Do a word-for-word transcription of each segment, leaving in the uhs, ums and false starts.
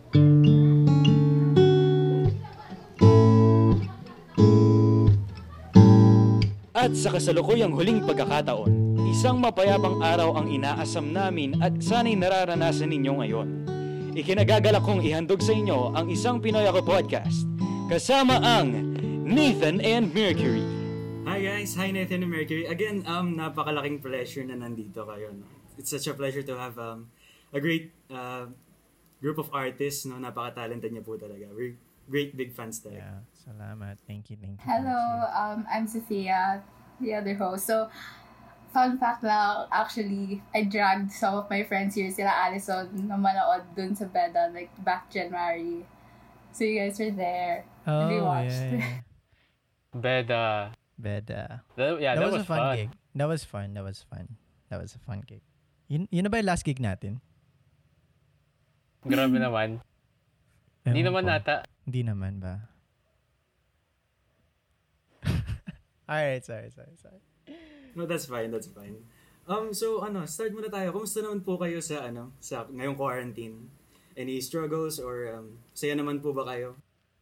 At sa kasalukuyang huling pagkakataon, isang mapayapang araw ang inaasam namin at sana'y nararanasan ninyo ngayon. Ikinagagalak kong ihandog sa inyo ang isang Pinoy Ako Podcast kasama ang Nathan and Mercury. Hi guys, hi Nathan and Mercury. Again, um, napakalaking pleasure na nandito kayo. No? It's such a pleasure to have um, a great uh, group of artists. No? Napaka-talented niya po talaga. We're great big fans talaga. Yeah, salamat. Thank you, thank you. Hello, um, I'm Sophia, the other host. So, fun fact lang, actually, I dragged some of my friends here, sila Allison, na manood dun sa Beda, like, back January. So, you guys were there. Oh, and they watched. yeah, yeah. Beda. Beda. That, yeah, that, that, was, was a fun, fun. gig. That was fun. That was fun. That was a fun gig. Yun, yun na ba yung last gig natin? Grabe naman. Hindi naman nata. Hindi naman ba? Alright, sorry, sorry, sorry. No, that's fine, that's fine. Um, so ano, start muna tayo. Kumusta naman po kayo sa ano, sa ngayong quarantine? Any struggles or um, saya naman po ba kayo?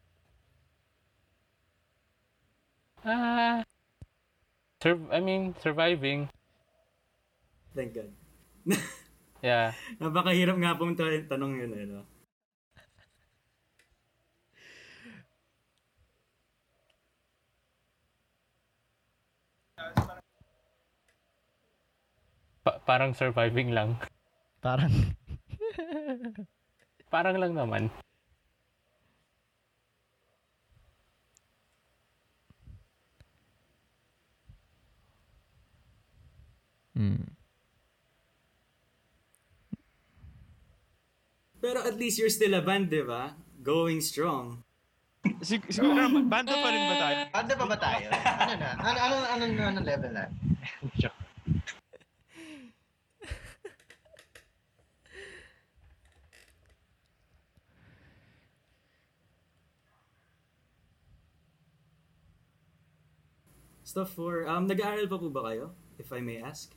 Ah, sur- I mean, surviving. Thank God. Yeah. Napakahirap nga pong ta- tanong yun eh, no? Pa- parang surviving lang. Parang... Parang lang naman. Hmm. Pero at least you're still a band, di ba? Going strong. Sig- siguro naman, banda pa rin ba tayo? Banda pa ba tayo? Ano na? Ano, ano, ano, ano, ano level na? Stuff for, um, nag-aaral pa po ba kayo? If I may ask.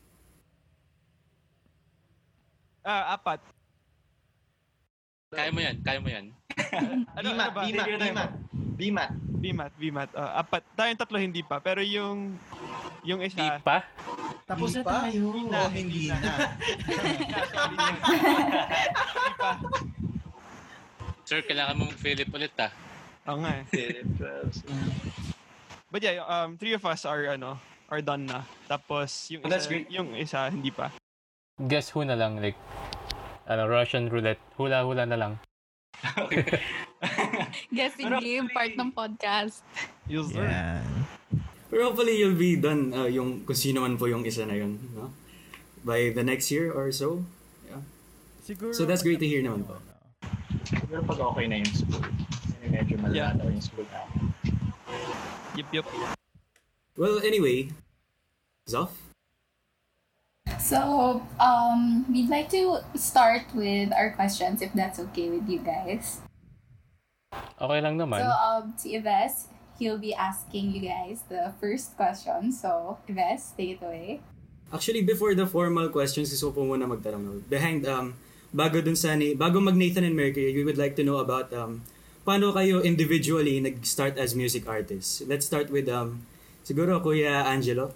Ah, apat. Kaya mo yan, kaya mo yan. Ano, Bimat, ano ba? bimat, bimat. Bimat. Bimat, bimat. Ah, apat. Tayong tatlo hindi pa. Pero yung... Yung Di isa... pa? Tapos na tayo. Hindi na, Oh, hindi na. Sorry. Hindi pa. Sir, kailangan mo mag-Philip ulit ah. Oo nga eh. But yeah, um, three of us are, ano, are done na. Tapos, yung Oh, that's isa, great. yung isa, hindi pa. Guess who na lang, like, ano, Russian roulette. Hula-hula na lang. Guessing game, part ng podcast. Yes, sir. Yan. Pero hopefully you'll be done uh, yung kung sino man po yung isa na yun, no? By the next year or so. Yeah. Siguro... So that's great to hear naman po. Siguro pag okay na yung school. Medyo Yeah. malalaw yung school na. Yup, yup. Well, anyway, Zoff? So, um, we'd like to start with our questions, if that's okay with you guys. Okay lang naman. So, um, si Yves, he'll be asking you guys the first question. So, Yves, take it away. Actually, before the formal questions, gusto ko po muna magtanong. No? Behind, um, bago dun sa, ni, bago mag Nathan and Mercury, we would like to know about um, paano kayo individually nag-start as music artists. Let's start with, um, siguro, Kuya Angelo.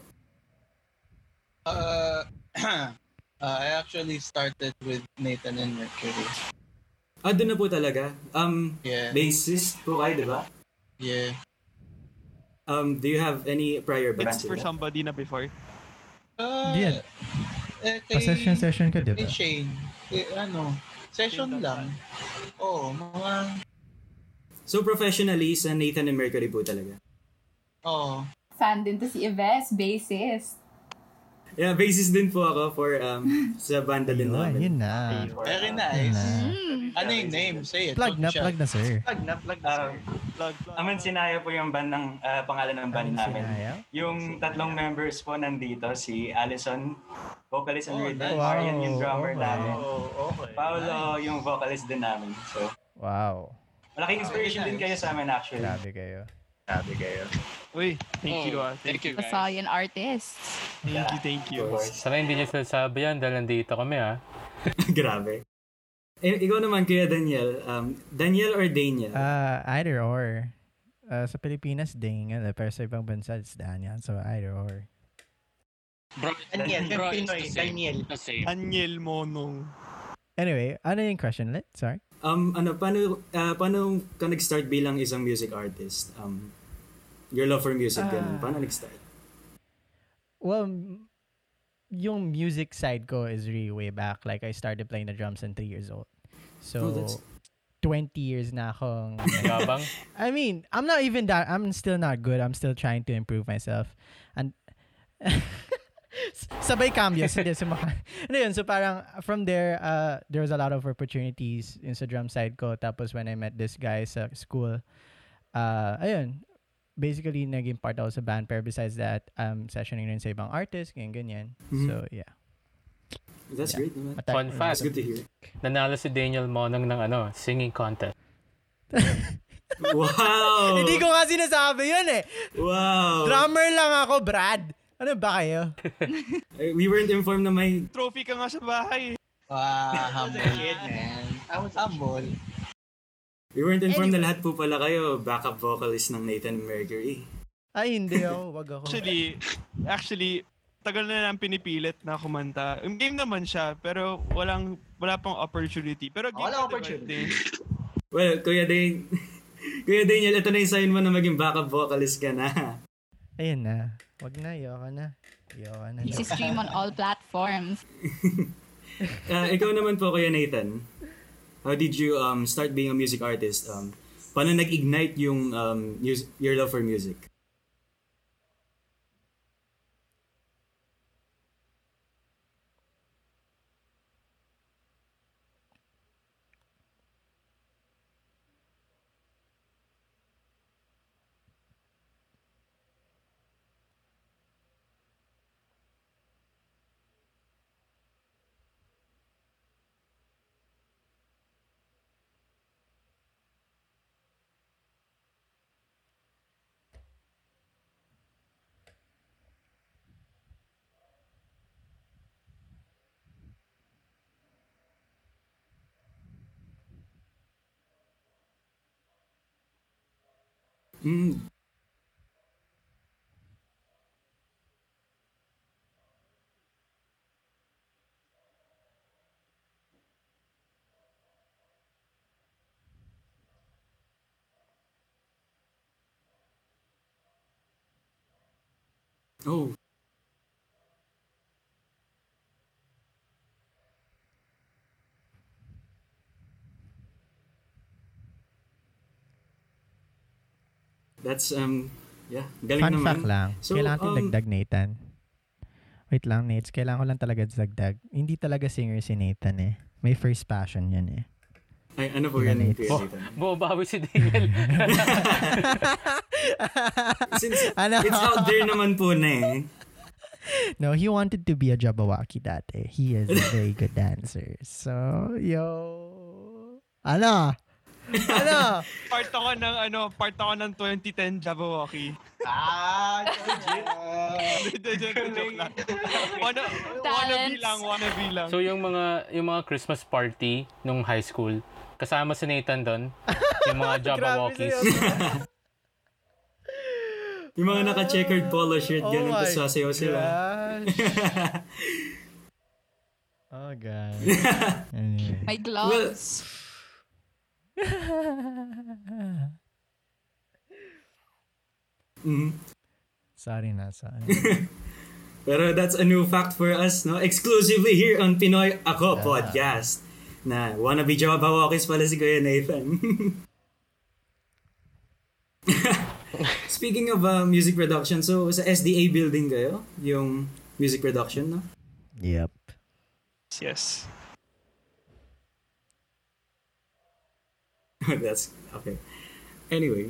Uh, uh, I actually started with Nathan and Mercury. Ah, doon na po talaga. Um, Yeah. bassist po kayo, di ba? Yeah. Um, do you have any prior bands? It's for sila? somebody na before. Uh, Di yan. eh, kay, Pa-session-session ka, di ba? kay Shane. Eh, ano, session lang. Oo, mga, So, professionally, sa Nathan and Mercury po talaga. oo. Fan din to si Yves, bassist. Yeah, bassist din po ako for um sa banda din Yun, namin. yun na. Very Yun nice. na. Ano yung name? Say it. Plug na, Siya. plug na, sir. Plug na, plug na. Um, Plug, plug. Aman Sinaya po yung band ng ah, pangalan ng band Aman namin. Sinaya? Yung tatlong members po nandito, si Allison, vocalist and Oh, rhythm, nice. Marian yung drummer Wow, okay. namin. Oh, okay. Paolo yung vocalist din namin. So, Wow. malaking inspiration din kayo sa amin actually. Grabe kayo. Sabi kayo. Uy, thank you ah. Thank you, guys. Basayan artists. Thank you, thank you. Of course. Sana hindi niyo sinasabi yan dahil nandito kami ah. Grabe. eh, ikaw naman, Kuya Daniel. Um, Daniel or Daniel? Uh, either or. Uh, sa Pilipinas, Daniel. Pero sa ibang bansa, it's Daniel. So, either or. Bro, Daniel, bro, yung it's Pinoy, the same. Daniel. The same. Daniel Monong. Anyway, ano yung question ulit? Sorry. Um, ano, paano, uh, paano ka nag-start bilang isang music artist? Um, your love for music, ganun. Paano nag-start? Well, m- yung music side ko is really way back. Like, I started playing the drums in three years old. So, Oh, that's- twenty years na akong... Yabang. I mean, I'm not even that... I'm still not good. I'm still trying to improve myself. And... sabay cambios. Hindi, sumaka. Ano yun, so parang from there, uh, there was a lot of opportunities in sa drum side ko. Tapos when I met this guy sa school, uh, ayun, basically naging part ako sa band. Pero besides that, um, sessioning rin sa ibang artists, ganyan, ganyan. Mhm. So, yeah. That's Yeah. great naman. Mata- Fun fact. That's good to hear. Nanalo si Daniel Monong ng ano, singing contest. Wow! Hindi ko nga sinasabi yun eh. Wow! Drummer lang ako, Brad. Ano ba kayo? Eh, We weren't informed na may... Trophy ka nga sa bahay. Wow, humble. man. I was humble. We weren't informed na lahat po pala kayo backup vocalist ng Nathan Mercury. Ay, hindi ako. Wag ako. Actually, actually, tagal na lang pinipilit na kumanta. Um, Game naman siya, pero walang wala pang opportunity. Pero game Wala ka, diba, opportunity. din? Well, Kuya Dan... Kuya Daniel, ito na yung sign mo na maging backup vocalist ka na. Ayun na. Wag na, ayoko na. Ayoko na. Easy stream on all platforms. Uh, ikaw naman po, Kuya Nathan. How did you um start being a music artist? Um, paano nag-ignite yung um mus- your love for music? Mm. Oh. That's um yeah, galing Fun naman. fact lang. So, kailangan natin um, dagdag, Nathan. Wait lang, Nates. Kailangan ko lang talaga dagdag. Hindi talaga singer si Nathan eh. May first passion yan eh. Ay, ano po Ilan yan, Nates? Kuya Oh, Nathan? bumabawi si Daniel. Since Ano? it's out there naman po na eh. No, he wanted to be a Jabberwocky dati. He is a very good dancer. So, yo. Ano? Ano? Part ako ng ano, part ako ng twenty ten Jabberwocky. Ah, Joke lang. Wanna, wannabe Talents. lang, wannabe lang. So yung mga yung mga Christmas party nung high school, kasama si Nathan doon. Yung mga Jabberwockies. Yung mga naka-checkered polo shirt, Oh ganun, my tapos sasayaw sila. gosh. Oh, God. Anyway. My gloves. Mhm. Sorry na, sorry. Pero that's a new fact for us, no? Exclusively here on Pinoy Ako Podcast. Na wannabe Jabberwockies pala si Kuya Nathan. Speaking of uh, music production, so sa S D A building kayo, yung music production, no? Yep. Yes. That's okay. Anyway.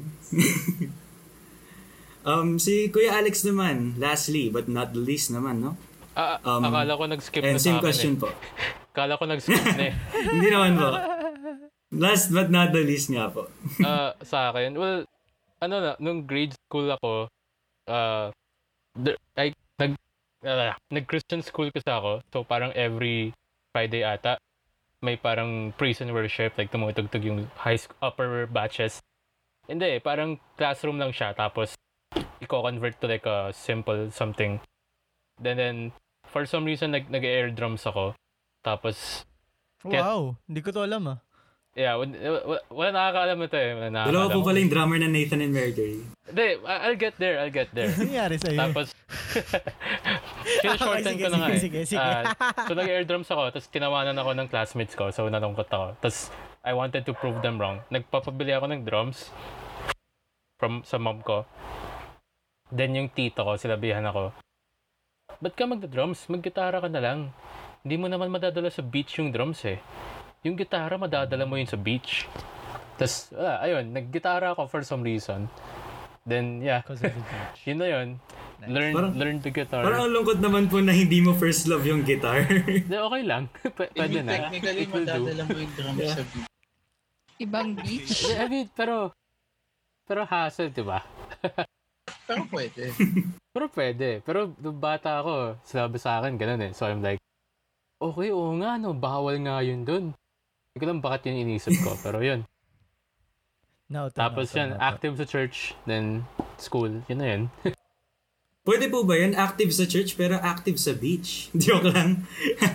um si Kuya Alex naman, lastly but not the least naman, no? Ah, Um, akala ko nag-skip And na sa same akin question eh. po. Akala ko nag-skip na eh. Hindi naman po. Last but not the least nga po. Ah, sa akin, well, ano na, nung grade school ako, uh, there, I, nag, uh, nag-Christian school kasi ako, so parang every Friday ata, may parang praise and worship, like tumutugtog yung high school, upper batches. Hindi, parang classroom lang siya, tapos i-convert to like a simple something. Then, then for some reason, nag, nag-air drums ako. Tapos, wow, hindi ko to alam ah. Yeah, wala, wala nakakaalam ito eh. Wala nakakaalam. Wala po pala yung drummer na Nathan and Mercury. Hindi, I'll get there, I'll get there. Nangyari sa'yo. Tapos, kinashorten ko na nga eh. Sige, sige, sige. Uh, so, nag-air drums ako, tapos tinawanan ako ng classmates ko, so nalungkot ako. Tapos, I wanted to prove them wrong. Nagpapabili ako ng drums from sa mom ko. Then, yung tito ko, silabihan ako, ba't ka magda-drums? Mag-gitara ka na lang. Hindi mo naman madadala sa beach yung drums eh. Yung gitara, madadala mo yun sa beach. Tapos, wala, ayun, nag-gitara ako for some reason. Then, yeah. Yun na yun. Nice. Learn, parang, learn the guitar. Parang ang lungkot naman po na hindi mo first love yung guitar. De, okay lang. P- pwede na. Technically, madadala mo yung drums yeah. sa beach. Ibang beach? I mean, pero, pero hassle, di ba? Pero pwede. Pero pwede. Pero nung bata ako, sinabi sa akin, ganun eh. So I'm like, okay, oo nga, no, bawal nga yun dun. Hindi ko lang bakit yun inisip ko, pero yun. No, to, Tapos no, to, yan, no, to. active sa church, then school, yun na yun. Pwede po ba yan? Active sa church, pero active sa beach? Joke lang.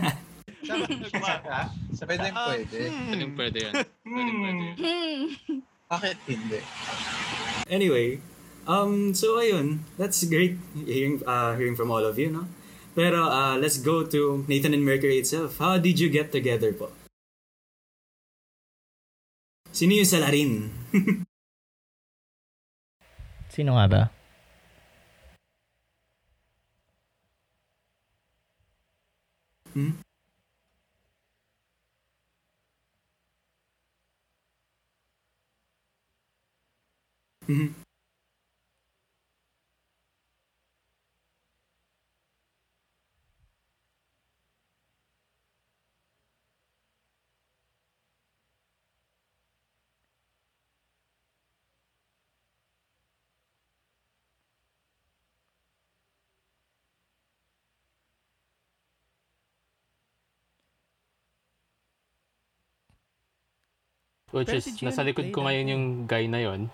Pwede, pwede. Pwede, pwede yan. Pwede, pwede yan. Bakit hindi? Anyway, um, so ayun, that's great hearing, uh, hearing from all of you, no? Pero uh, let's go to Nathan and Mercury itself. How did you get together po? Sino yung salarin? Sino nga ba? Hmm? Mm-hmm. Which Pero is, si Gio nasa likod ko nag-play ngayon dati. yung guy na yon.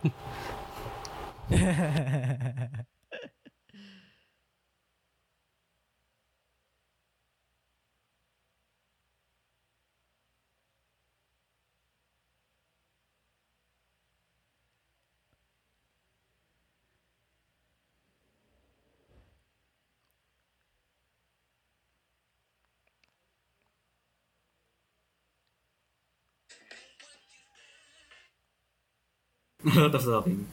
A lot of talking.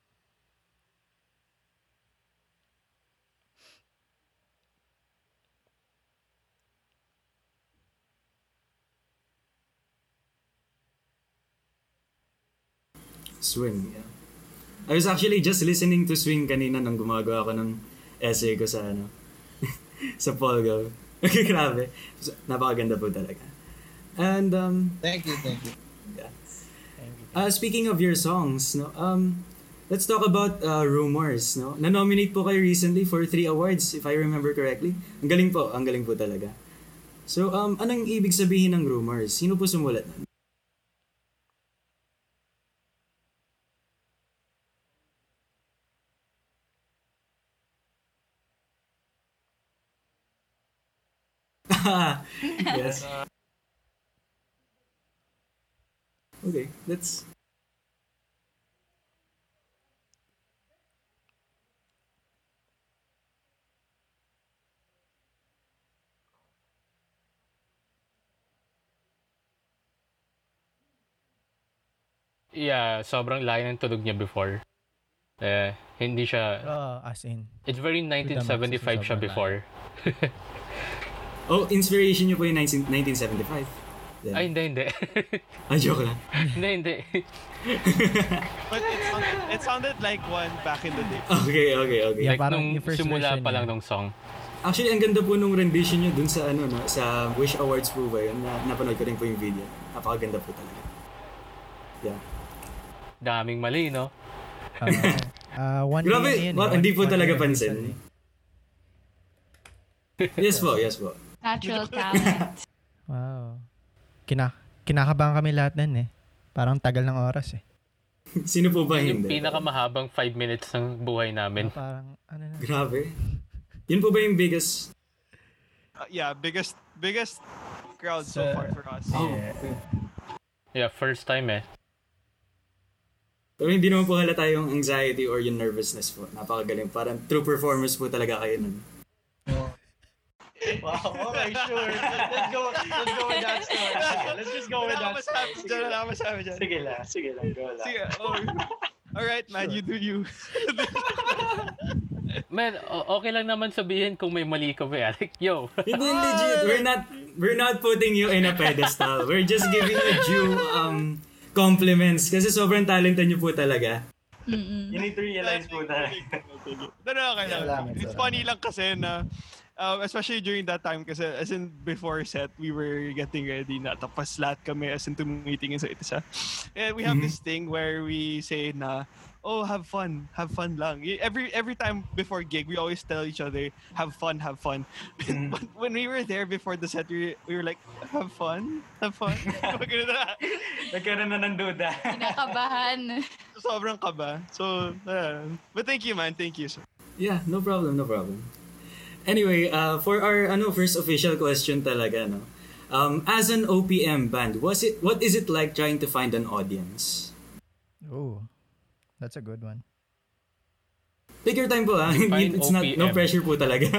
Swing, yeah. I was actually just listening to Swing kanina nang gumagawa ako ng essay ko sa ano sa Polgo. Okay, grabe. Napakaganda po talaga. And um Thank you, thank you. yeah. Uh, speaking of your songs, no, um, let's talk about uh, Rumors. No, na-nominate po kayo recently for three awards, if I remember correctly. Ang galing po, ang galing po talaga. So, um, anong ibig sabihin ng Rumors? Sino po sumulat nun? Yes. Okay, let's... Yeah, sobrang layo ng tunog niya before. Eh, hindi siya... Oh, as in. It's very nineteen seventy-five siya before. Oh, inspiration niyo po yung nineteen seventy-five. Then... Ay, hindi, hindi. Ay, joke lang. hindi, hindi. But it sounded, it sounded like one back in the day. Okay, okay, okay. Yeah, Like parang nung yung first simula version pa lang niya. nung song. Actually, ang ganda po nung rendition niyo dun sa ano no, sa Wish Awards po ba yun? Na, napanood ko rin po yung video. Napakaganda po talaga. Yeah. Daming mali, no? Uh, uh, one Grabe, day na yun, well, eh. hindi po One talaga day pansin. recently. Yes po, yes po. Natural talent. Wow. kina, kinakabahan kami lahat nun eh. Parang tagal ng oras eh. Sino po ba Yung hindi? pinakamahabang five minutes ng buhay namin. Parang, ano na. Grabe. Yun po ba yung biggest? Uh, yeah, biggest biggest crowd so So- far for us. Oh. Yeah, first time eh. Pero hindi naman po halata yung anxiety or yung nervousness po. Napakagaling. Parang true performers po talaga kayo nun. Wow, okay, sure. Let's go, let's go with that story. Sige, let's just go with Wala that ka story. masabi dyan, wala ka masabi dyan. Sige lang, sige lang, go lang. Sige, oh. Alright, man, you do you. Man, o- okay lang naman sabihin kung may mali kami. Like, yo. Hindi legit. We're not we're not putting you in a pedestal. We're just giving you due um compliments kasi sobrang talented niyo po talaga. You need to realize po na. Ito na, okay lang. Salamat, It's salamat. funny lang kasi na, uh, especially during that time kasi as in before set, we were getting ready na tapos lahat kami as in tumitingin sa isa. And we have Mhm. this thing where we say na, oh, have fun, have fun lang. Y- Every every time before gig, we always tell each other, have fun, have fun. But when we were there before the set, we, we were like, have fun, have fun. Ganun na. Nagkaroon na ng duda. Kinakabahan. Sobrang kaba. So, uh, but thank you, man. Thank you. Yeah, no problem, no problem. Anyway, uh, for our ano first official question talaga, no. Um, as an O P M band, was it what is it like trying to find an audience? Oh, that's a good one. Take your time po, ah. Define It's not no O P M. pressure po talaga.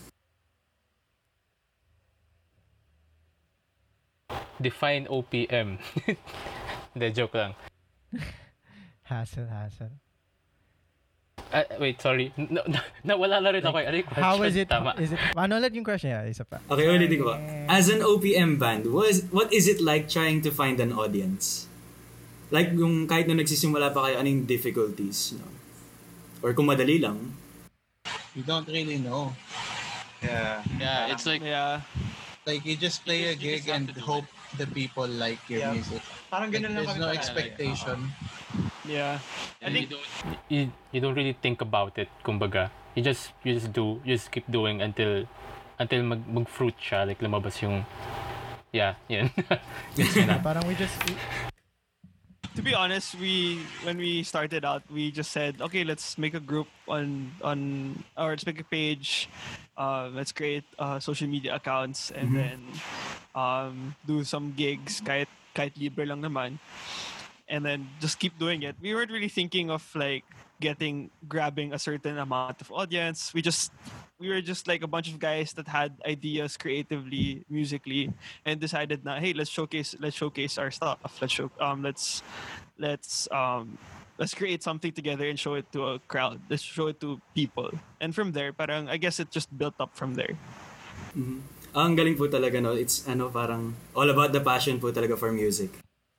Define O P M. Hindi, joke lang. Hassle, hassle. Ah, wait, sorry. No, na, nawala na rin ako. Ano yung question? How is it? Tama. Is it? Ano ulit yung question? Yeah, isa pa. Okay, ulitin ko. As an O P M band, was what is it like trying to find an audience? Like yung kahit nung nagsisimula pa kayo, ano yung difficulties, no? Or kung madali lang. You don't really know. Yeah. Yeah, it's like Yeah. Like, you just play a You just- you gig just have and to do hope the people like your Yeah. music. Parang Like, ganun lang there's kami no parang. expectation. Yeah. I you think- don't You, you don't really think about it, kumbaga. You just you just do, you just keep doing until until mag mag-fruit siya, like lumabas yung yeah, yun. Yun na. Parang we just To be honest, we when we started out, we just said, okay, let's make a group on on or let's make a page. Uh, let's create uh, social media accounts and Mhm. then um, do some gigs, kahit kahit libre lang naman, and then just keep doing it. We weren't really thinking of like getting grabbing a certain amount of audience. We just we were just like a bunch of guys that had ideas creatively, musically, and decided na, hey, let's showcase let's showcase our stuff. Let's show um let's let's um let's create something together and show it to a crowd. Let's show it to people. And from there, parang I guess it just built up from there. Mhm. Ang galing po talaga, no? It's ano parang all about the passion po talaga for music.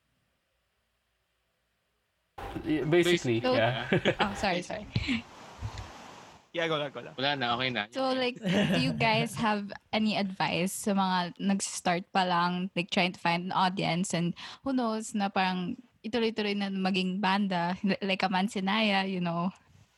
Basically, So- yeah. Oh, sorry, sorry. Yeah, go lang, go lang. wala na, okay na. So, like, do you guys have any advice sa mga nag-start pa lang, like, trying to find an audience and who knows na parang ituloy-tuloy na maging banda, like a Mansinaya, you know?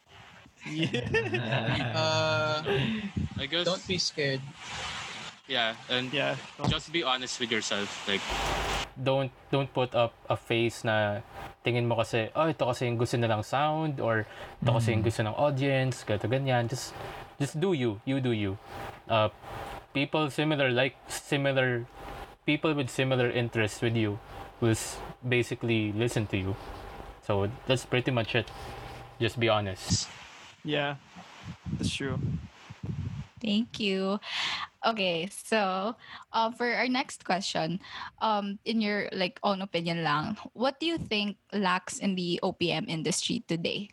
Uh, I guess don't be scared. yeah, and Yeah. just be honest with yourself. Like don't don't put up a face na tingin mo kasi, oh, ito kasi yung gusto nilang sound or ito kasi yung gusto ng audience, ganito ganyan. Just just do you, you do you. Uh, people similar like similar people with similar interests with you will s- basically listen to you. So that's pretty much it. Just be honest. Yeah. That's true. Thank you. Okay, so uh, for our next question, um, in your like own opinion lang, what do you think lacks in the O P M industry today?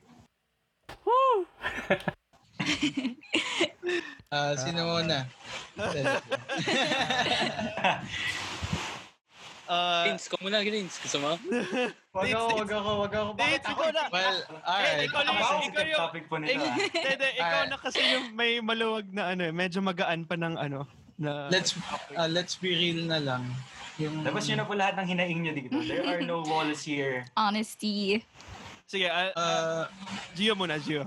Uh, sino muna? Uh, Vince, ko muna, Vince. Gusto mo? Wag ako, wag ako, wag ako. Bakit Dates, ako? ikaw na. Well, alright. ikaw na Ang yung- sensitive ikaw yung- topic po nito, ah. Hindi, ikaw na kasi yung may maluwag na ano, eh, medyo magaan pa ng ano, na Let's uh, let's be real na lang. Yung Labas nyo na po lahat ng hinaing nyo dito. There are no walls here. Honesty. Sige, uh, uh, Gio muna, Gio.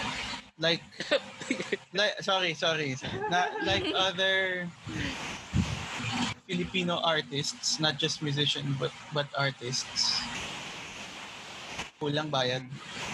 like like sorry, sorry. Na, like other Filipino artists, not just musician but but artists. Kulang bayad.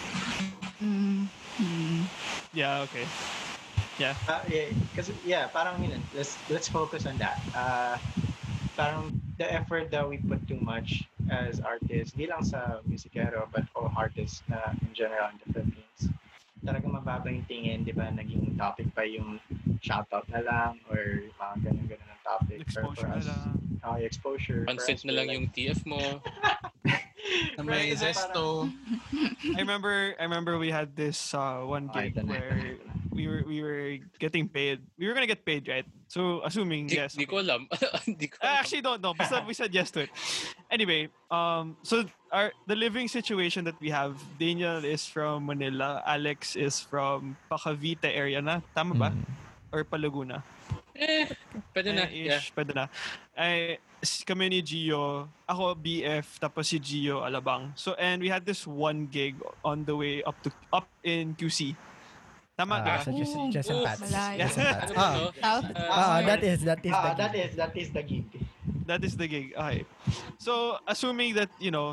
Mm. Mm. Yeah, okay. Yeah. Uh, yeah, kasi yeah, parang yun. Let's let's focus on that. Uh, parang the effort that we put too much as artists, di lang sa musikero, but all artists na in general in the Philippines. Talagang mababa yung tingin, di ba? Naging topic pa yung shoutout na lang or mga ganun-ganun ng topic. Exposure for na us, lang. Oh, exposure. For Pansit us, na we're lang like- yung T F mo. Na may Right, zesto. I remember I remember we had this uh, one Okay, gig ito na, ito na, where ito na. we were we were getting paid. We were gonna get paid, right? So assuming Di, yes. di ko alam. Di ko I alam. actually don't know. Basta we said yes to it. Anyway, um, so our the living situation that we have, Daniel is from Manila, Alex is from Pacavite area na, tama ba? Mm. Or Palaguna? Eh, pwede na. Eh, Yeah. ish, pwede na. Ay, s- kami ni Gio, ako B F, tapos si Gio Alabang. So, and we had this one gig on the way up to up in Q C. Tama Ah, ka? so just, just Oh, Pats. malayo. Just Pats. Ano ba Ah, to? South. ah, that is, that is Ah, the that gig. is that is the gig. That is the gig. Okay. So, assuming that, you know,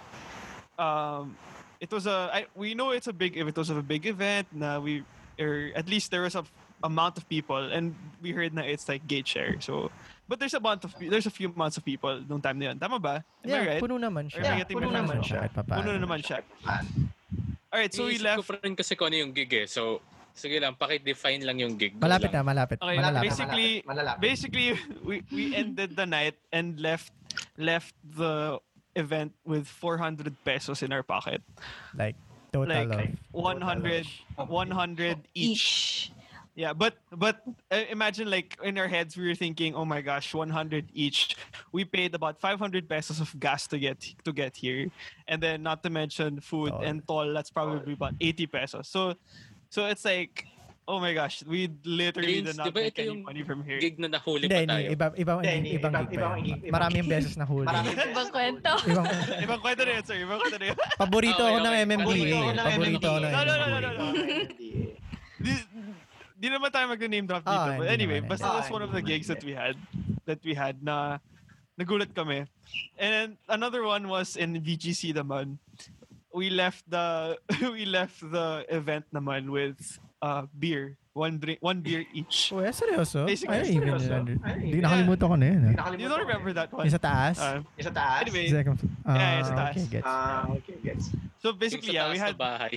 um, it was a, I, we know it's a big, it was a big event na we, or at least there was a f- amount of people and we heard na it's like gate share. So, but there's a amount of, there's a few amounts of people nung time na yun. Tama ba? Am I Yeah, right? puno naman Or am I siya. getting puno my naman facts siya. wrong? Kahit papaano. Puno naman siya. Alright, so we Iniisip left. ko pa rin kasi kung ano yung gig eh. So, sige lang, pakidefine lang yung gig. Go Malapit lang. na, malapit. Okay, Malalapit. basically, Malalapit. basically, we, we ended the night and left left the event with four hundred pesos in our pocket. Like, total Like, of. one hundred, one hundred each. Each. Yeah, but but uh, imagine like in our heads we were thinking, oh my gosh, one hundred each. We paid about five hundred pesos of gas to get to get here, and then not to mention food Toll. and toll. That's probably about eighty pesos. So so it's like, oh my gosh, we literally Vince, did not di ba make ito any yung money from here. Gig na nahuli Hindi, pa hindi. tayo? Iba, iba, Hindi, hindi. ibang Ibang- gig pa ibang yun. gig, ibang Maraming gig. beses na huli. Maraming Ibang kwento. Ibang, Ibang kwento na yun, sir. Ibang kwento na yun. paborito Okay, ako ng okay. M M D A. Paborito ko ng Paborito ako M M D A. ng No, no, no, M M D A. no, no, no. di, di naman tayo mag-name drop dito. Ah, but hindi anyway, naman, basta hindi. that's one Ah, of the hindi gigs naman, that we had. That we had na nagulat kami. And then another one was in V G C naman. We left the we left the event naman with uh beer. One drink, one beer each. Oh, yeah, seryoso? Basically, Ay, even seryoso. yun. Ay, Hindi yeah. nakalimutan ko na yun. ah. You don't remember that one? Yung sa taas? Uh, Yung sa taas? Anyway, Second, ah, yeah, yung sa taas. okay, gets. Ah, okay, gets. so Yung basically, sa yeah, taas we na had bahay.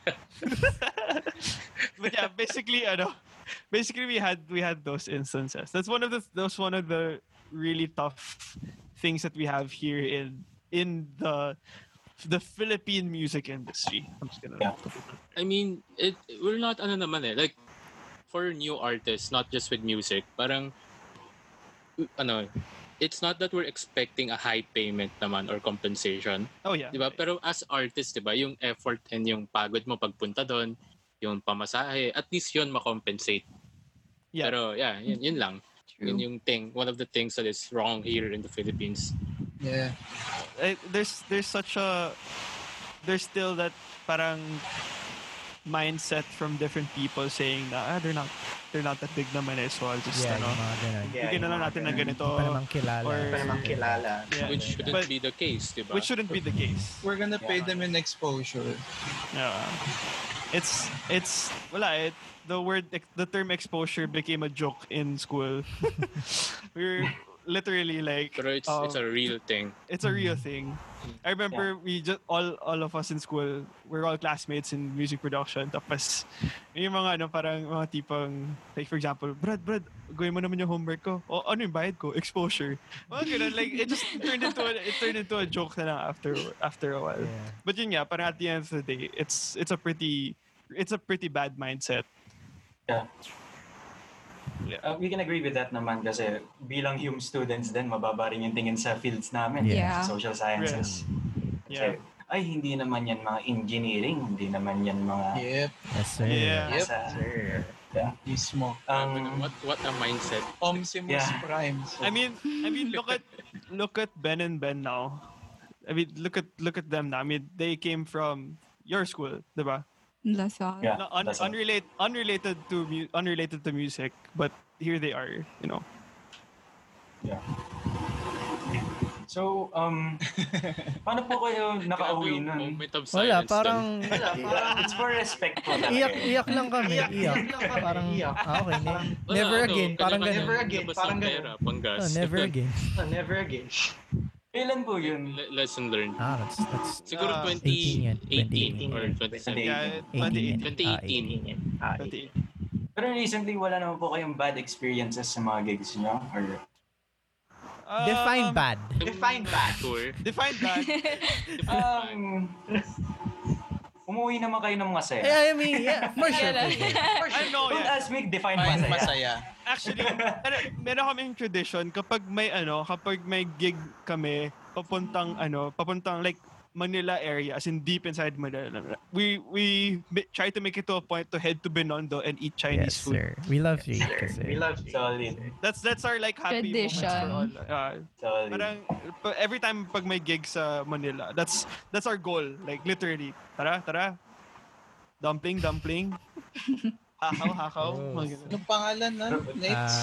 but yeah, basically, ano, basically we had we had those instances. That's one of the those one of the really tough things that we have here in in the the Philippine music industry. I'm just gonna. Yeah. I mean, it we're not ano naman eh. Like, for new artists, not just with music, parang, uh, ano, it's not that we're expecting a high payment naman or compensation. Oh yeah. Di ba? Pero as artist, di ba, yung effort and yung pagod mo pagpunta doon, yung pamasahe, at least yun makompensate. Yeah. Pero yeah, yun, yun lang. Yun yung thing, one of the things that is wrong here in the Philippines. Yeah. Uh, there's there's such a there's still that parang mindset from different people saying na ah, they're not they're not that big naman eh, so I'll just Yeah, ano, yung mga ganun. Yeah, bigyan na yung lang mga natin ng ganun. ganito. Hindi pa naman kilala. or- Hindi pa naman kilala. Yeah. Which shouldn't But- be the case, di ba? Which shouldn't be the case. We're gonna pay Yeah. them in exposure. Yeah. It's it's wala it the word the term exposure became a joke in school. we were literally like Pero it's um, it's a real thing. it's a real thing. I remember we just all all of us in school, we're all classmates in music production. Tapos yung mga ano parang mga tipong like for example, Brad, Brad, gawin mo naman yung homework ko. O ano yung bayad ko? Exposure. Mga ganun, like it just turned into a, it turned into a joke na lang after after a while. Yeah. But yun nga, parang at the end of the day, it's it's a pretty it's a pretty bad mindset. Yeah. Yeah. Uh, we can agree with that naman kasi bilang human students din, mababa rin yung tingin sa fields namin. Yeah. Sa social sciences. Yeah. Kasi, ay, hindi naman yan mga engineering, hindi naman yan mga Yep. Yes, sir. Yeah. Yep. nasa... Yeah. Mismo. Um, what what a mindset. Omsimus Yeah. Prime. I mean, I mean, look at look at Ben and Ben now. I mean, look at look at them now. I mean, they came from your school, diba? Lasal. Yeah. No, un- that's all. unrelated, unrelated to mu- unrelated to music, but here they are. You know. Yeah. So, um, paano po kayo nakauwi nun? Wala, parang... It's for respect po talaga. Iyak, iyak lang kami. Iyak. Parang, ah, okay. Ne- never again. Parang ganun. Never again. Parang ganun. Oh, never again. Oh, never again. Kailan po yun? Le- lesson learned. Ah, that's, that's Siguro Ah, twenty eighteen yan. eighteen or twenty seventeen. Yeah, eighteen. twenty eighteen. Ah, twenty Pero recently, wala naman po kayong bad experiences sa mga gigs nyo? Or... Um, Define bad. Define bad. Sure. Define bad. Um, umuwi naman kayo ng masaya. Eh, I mean, yeah, for sure. Yeah, For sure. I know, Don't yeah. ask me, define Fine, masaya. masaya. Actually, meron, meron kaming tradition kapag may ano, kapag may gig kami papuntang ano, papuntang like Manila area, as in deep inside Manila. We we ma- try to make it to a point to head to Binondo and eat Chinese Yes, food. sir. We love you. Kasi. We love you. Solid. That's that's our like happy Tradition. moments for all. Uh, Solid. parang pa- every time pag may gig sa Manila, that's that's our goal. Like literally, tara, tara. Dumpling, dumpling. Hakaw, hakaw. Mga ganun. Anong pangalan na? Next.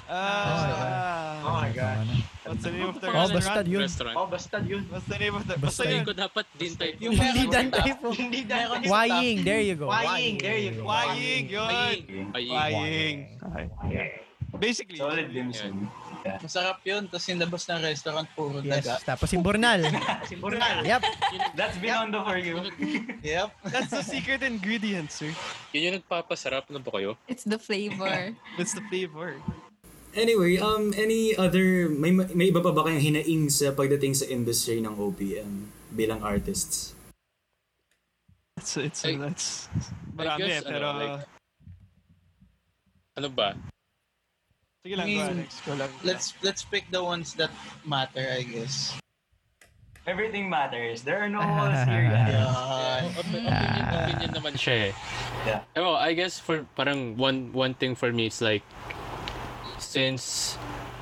Ah, Oh my God. what's the name of the Oh, restaurant? bastard yun. Restaurant. Oh, basta yun. What's the name of the Basta basta Sabi yun? ko dapat din tayo. Yung Hindi meron dan staff. tayo po. Hindi dahil. Wying, there you go. Wying, there you go. Wying, yun. Aying. Wying. Okay. Basically. Solid dimsum. Yeah. Masarap yun. Tapos yung labas ng restaurant, puro Yes, daga. tapos yung Burnal. Si Burnal. Yep. That's Binondo for you. Yep. That's the secret ingredient, sir. Yun yung nagpapasarap na ba kayo? It's the flavor. That's the flavor. Anyway, um, any other, may, may iba pa ba kayong hinaing sa pagdating sa industry ng O P M bilang artists? It's, it's, I- that's, I marami eh, guess, ano, pero, like- Ano ba? sige lang, I mean, go Alex, go lang. Let's let's pick the ones that matter, I guess. Everything matters. There are no walls here, guys. Yan. Opinion, opinion naman siya eh. Yeah. Oh, I guess for parang one one thing for me is like since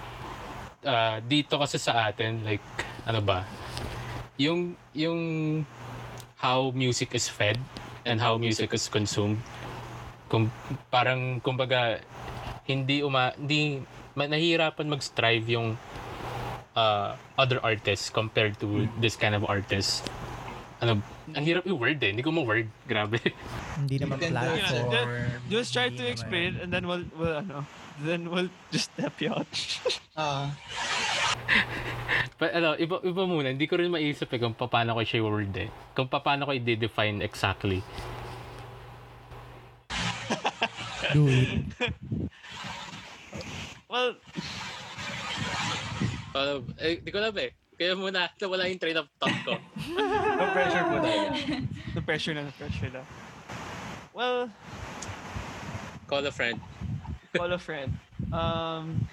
uh, dito kasi sa atin like ano ba yung yung how music is fed and how music is consumed kung parang kumbaga hindi uma hindi ma- nahihirapan mag-strive yung uh, other artists compared to this kind of artists. Ano, ang hirap i-word eh. Hindi ko ma-word. Grabe. Hindi naman Nintendo. platform. Just try to hindi explain it and then we'll, we'll ano, then we'll just help you out. Ah. But ano, iba, iba muna. Hindi ko rin maisip eh kung paano ko siya i-word eh. Kung paano ko i-define exactly. Do it. Well, Uh, eh, di ko alam eh. Kaya muna, nawala yung train of thought ko. No pressure po tayo. the pressure na, the pressure na. Well, Call a friend. call a friend. Um,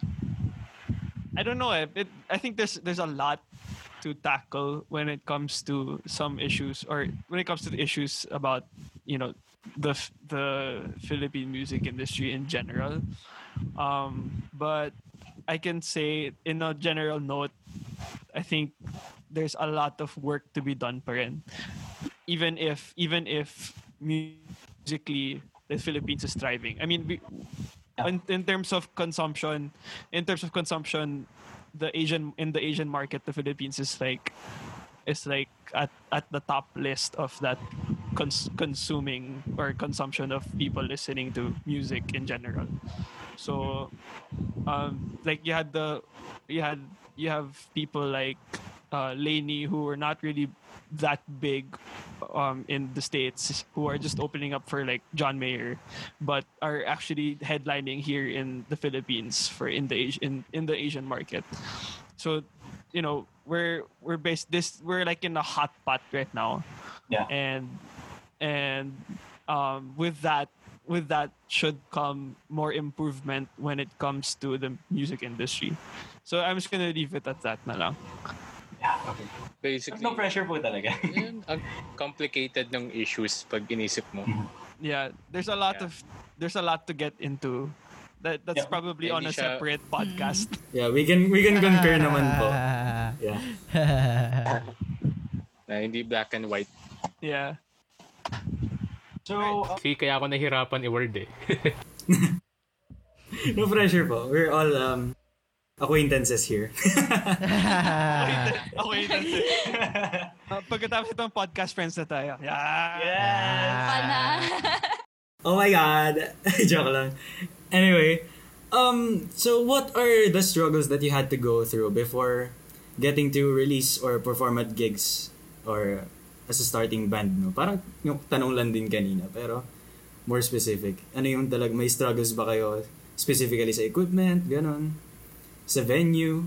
I don't know. Eh. It, I think there's there's a lot to tackle when it comes to some issues, or when it comes to the issues about you know the f- the Philippine music industry in general. Um, but I can say in a general note, I think there's a lot of work to be done pa rin. Even if even if musically the Philippines is thriving. I mean, we, in, in terms of consumption, in terms of consumption, the Asian in the Asian market, the Philippines is like is like at, at the top list of that cons- consuming or consumption of people listening to music in general. So, um, like you had the, you had you have people like uh, Lainey who were not really that big um, in the States, who are just opening up for like John Mayer, but are actually headlining here in the Philippines for in the Asi- in, in the Asian market. So, you know, we're we're based this we're like in a hot pot right now, Yeah. and and um, with that with that should come more improvement when it comes to the music industry. So I'm just gonna leave it at that na lang. Yeah, okay. Basically, No pressure po talaga. yun, ang complicated ng issues pag inisip mo. Yeah, there's a lot Yeah. of there's a lot to get into. That that's Yeah. probably on a Hindi siya- separate podcast. Yeah, we can we can concur naman po. Yeah. Na hindi black and white. Yeah. So, uh, See, kaya ako nahirapan i-word eh. no pressure po. We're all um acquaintances here. Acquaintances. Uh, pagkatapos itong podcast, friends na tayo. Yeah. Pana. Oh my God. Joke lang. Anyway, um, so what are the struggles that you had to go through before getting to release or perform at gigs or as a starting band, no? Parang yung tanong lang din kanina, pero more specific. Ano yung talag, may struggles ba kayo specifically sa equipment, ganon? Sa venue?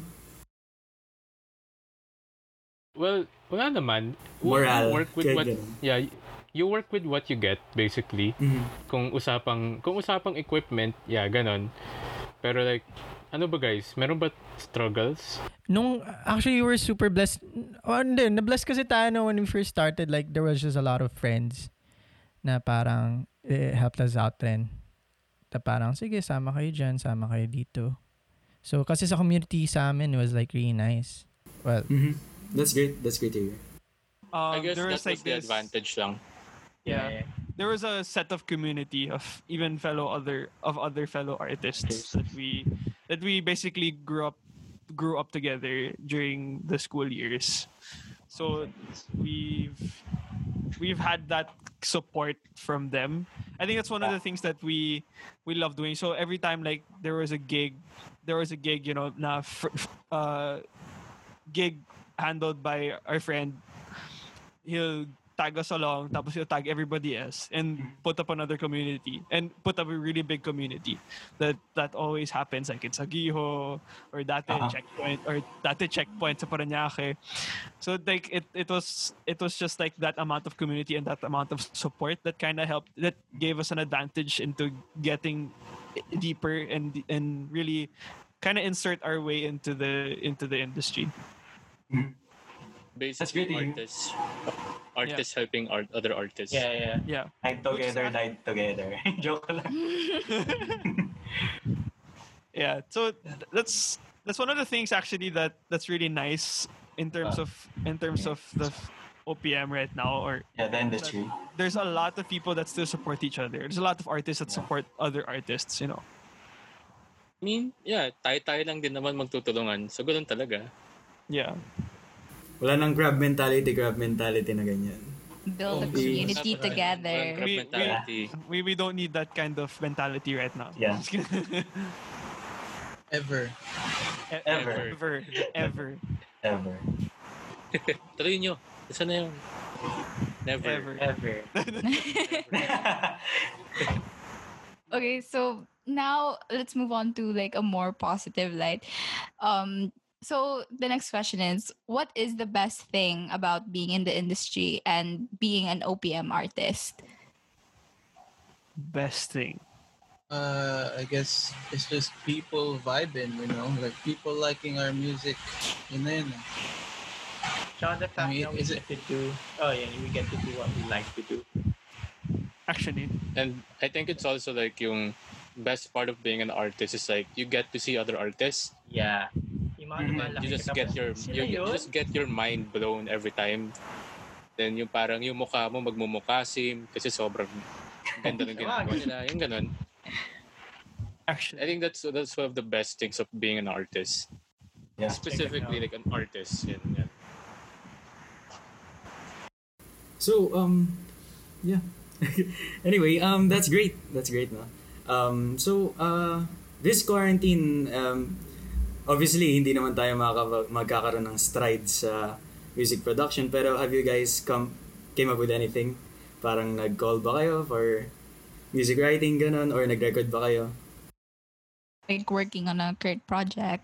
Well, wala naman. Moral. You work with Kaya what, ganun. yeah, you work with what you get, basically. Mhm. Kung usapang, kung usapang equipment, yeah, ganon. Pero like, ano ba guys? Meron ba struggles? Nung, actually, we were super blessed. Oh, hindi, na-bless kasi tayo no, when we first started, like, there was just a lot of friends na parang it helped us out rin. Na parang, sige, sama kayo dyan, sama kayo dito. So, kasi sa community sa amin, it was like really nice. Well, Mhm. That's great. That's great to hear. Um, I guess there that was was like the this, advantage lang. Yeah. There was a set of community of even fellow other of other fellow artists that we that we basically grew up grew up together during the school years. So we've we've had that support from them. I think that's one of the things that we we love doing. So every time like there was a gig, there was a gig, you know, na fr- uh gig handled by our friend, he'll tag us along, tapos he'll tag everybody else and put up another community and put up a really big community. That that always happens like in Sagiho or dati Uh-huh. checkpoint or dati checkpoint sa Parañaque. So like it it was it was just like that amount of community and that amount of support that kind of helped, that gave us an advantage into getting deeper and and really kind of insert our way into the into the industry. Basically, great to hear. artists, artists helping art, other artists. Yeah, yeah. Yeah. Died together, died together. Joke lang. Yeah, so th- that's that's one of the things actually that that's really nice in terms Uh, of in terms of the O P M right now. Or Yeah, the industry. there's a lot of people that still support each other. There's a lot of artists that support other artists. You know. I mean, yeah, tayo-tayo lang din naman magtutulungan. So, ganun talaga. Yeah. Wala nang crab mentality, crab mentality na ganyan. Build a Okay. community Walang together. crab We- we- mentality. We we don't need that kind of mentality right now. Yeah. Ever. E- Ever. ever, ever, Ever. Tuloy nyo. Isa na yun. Never. ever. Ever. Okay, so now let's move on to like a more positive light. Um, so the next question is, what is the best thing about being in the industry and being an O P M artist? Best thing. Uh, I guess it's just people vibing, you know, like people liking our music. Yun na yun. Tsaka the fact I mean, that we is get to do, oh yeah, we get to do what we like to do. Actually. And I think it's also like yung best part of being an artist is like you get to see other artists. Yeah. Yung mga Mhm. lumalaki You just ka get tapos, your "Sila you, you yun?" just get your mind blown every time. Then yung parang yung mukha mo magmumukasim kasi sobrang ganda ng ginagawa nila. Yung ganun. Actually. I think that's that's one of the best things of being an artist. Yeah. Specifically like an artist. Yan, yan. So, um, yeah. Anyway, um, that's great. That's great, no? Um, so, uh, this quarantine, um, obviously, hindi naman tayo makaka- magkakaroon ng strides sa music production, pero have you guys come came up with anything? Parang nag-call ba kayo for music writing, ganun? Or nag-record ba kayo? Like working on a current project.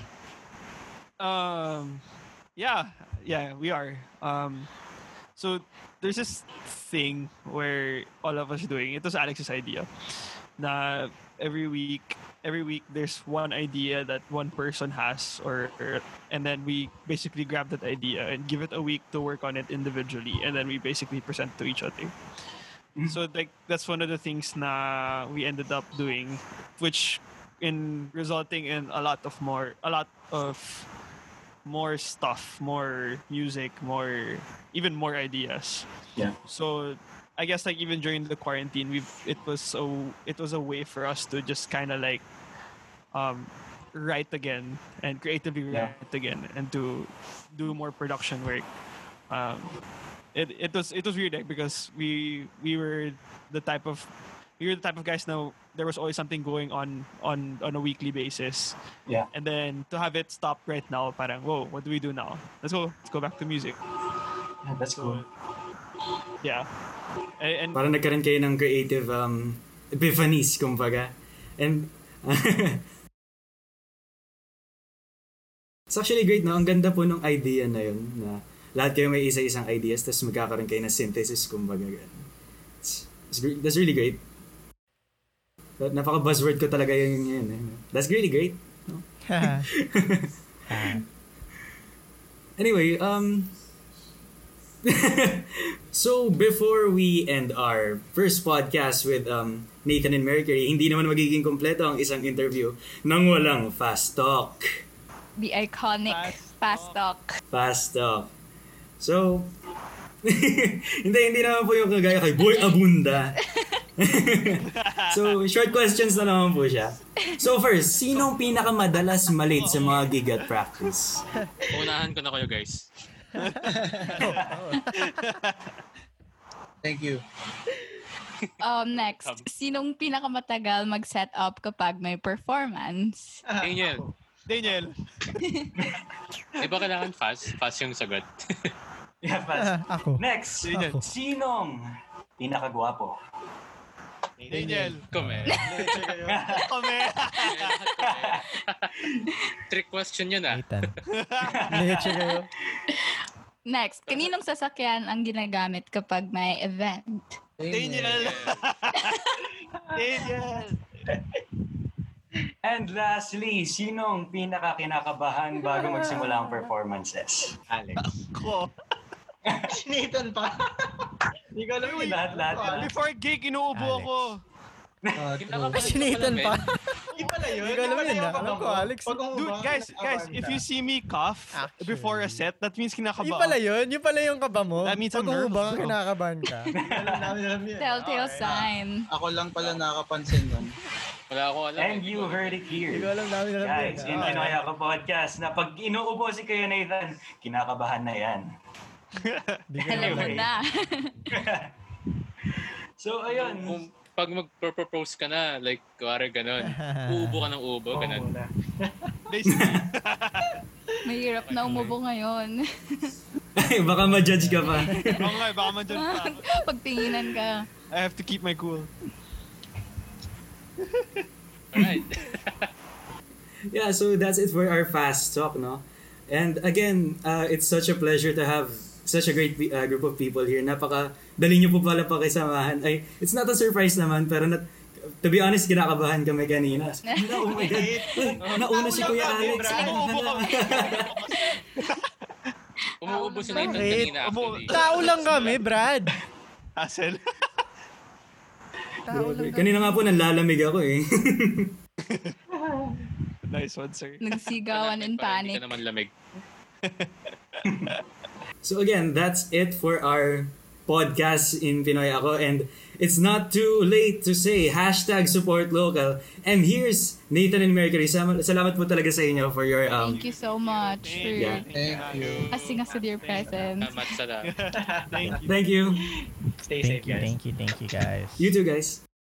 Um, yeah, yeah, we are. Um, so there's this thing where all of us doing. It was Alex's idea. Na every week, every week there's one idea that one person has, or, or and then we basically grab that idea and give it a week to work on it individually, and then we basically present to each other. So like that's one of the things na we ended up doing, which in resulting in a lot of more, a lot of more stuff, more music, more even more ideas. Yeah. So I guess like even during the quarantine, we've it was so it was a way for us to just kind of like um write again and creatively Yeah. write again and to do more production work. Um, it it was it was weird like, because we we were the type of we were the type of guys now there was always something going on on on a weekly basis. Yeah. And then to have it stop right now, parang whoa, what do we do now? Let's go let's go back to music. Yeah, that's cool. Yeah. And, and Parang nagkaroon kayo ng creative um, epiphanies, kumbaga. And it's actually great, no? Ang ganda po ng idea na yun, na lahat kayo may isa-isang ideas, tapos magkakaroon kayo ng synthesis, kumbaga. It's, it's, gre- that's really great. But napaka-buzzword ko talaga yun yun. Eh. That's really great. No? Anyway, um... so before we end our first podcast with um, Nathan and Mercury, hindi naman magiging kompleto ang isang interview nang walang fast talk. The iconic fast talk. Fast talk. So, hindi, hindi naman po yung kagaya kay Boy Abunda. So, short questions na naman po siya. So first, sinong pinakamadalas malate sa mga gig at practice? Unahan ko na kayo, guys. Thank you. Um, next, sinong pinakamatagal mag-set up kapag may performance? Daniel. Daniel. Di ba kailangan fast? Fast yung sagot. Yeah, fast. Ako. Next, Daniel. sinong pinakagwapo? Daniel. Kome. Kome. Trick question yun ah. Nathan. Leche kayo. Next, kaninong sasakyan ang ginagamit kapag may event? Daniel. Daniel. And lastly, sinong pinakakinakabahan bago magsimula ang performances? Alex. Ko. Si Nathan pa. Hindi ko alam yun. Lahat-lahat na. Before gig, inuubo Alex. ako. Uh, true. Si Nathan pa. Hindi pala yun. Hindi ko alam yun, ah. Alam ko, Alex. Dude, guys, guys, if you see me cough Actually. before a set, that means kinakaba. Yung pala yun? Yung pala yung kaba mo? That means Pag I'm umubang, nervous. kinakabahan ka. Alam namin alam yun. Telltale sign. Ako lang pala nakapansin nun. Wala ako alam. And you heard it here. Hindi ko alam namin alam yun. Guys, in Pinoy Ako Podcast, na pag inuubo si Kuya Nathan, kinakabahan na yan. Hindi ko Alam mo Anyway. na. So, ayun. Kung pag mag-propose ka na, like, kuwari ganun, uubo ka ng ubo, ganun. Basically. Mahirap na umubo ngayon. Ay, baka ma-judge ka pa. Oo nga, baka man dyan pa. Pagtinginan ka. I have to keep my cool. Alright. Yeah, so that's it for our fast talk, no? And again, uh, it's such a pleasure to have such a great uh, group of people here. Napaka dali niyo po pala pakisamahan. Ay, it's not a surprise naman, pero not, to be honest, kinakabahan kami kanina. No, oh my God. Uy, nauna si Kuya Alex. Umuubo kami. Umuubo si Nathan Bakit? kanina actually. Tao lang kami, Brad. Hassle. Tao lang kami. Kanina nga po nanlalamig ako eh. Nice one, sir. Nagsigawan in Para hindi panic. ka naman lamig. So again, that's it for our podcast in Pinoy Ako. And it's not too late to say hashtag support local. And here's Nathan and Mercury. Sam- Salamat po talaga sa inyo for your... Um, Thank you so much for Yeah. Thank you. passing us with your presence. Salamat sa lahat. Thank you. Thank you. Stay safe, Thank you, guys. thank you, thank you, guys. You too, guys.